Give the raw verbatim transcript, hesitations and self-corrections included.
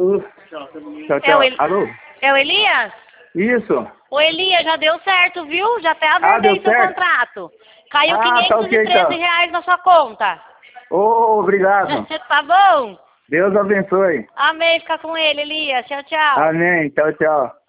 Uh, tchau, É tchau. o El- Alô? É o Elias? Isso. Ô Elias, já deu certo, viu? Já até Ah, acertei deu seu certo? contrato. Caiu Ah, tá quinhentos ok, e treze então. reais na sua conta. Ô, obrigado. Tá bom? Deus abençoe. Amém, fica com ele, Elias. Tchau, tchau. Amém. Tchau, tchau.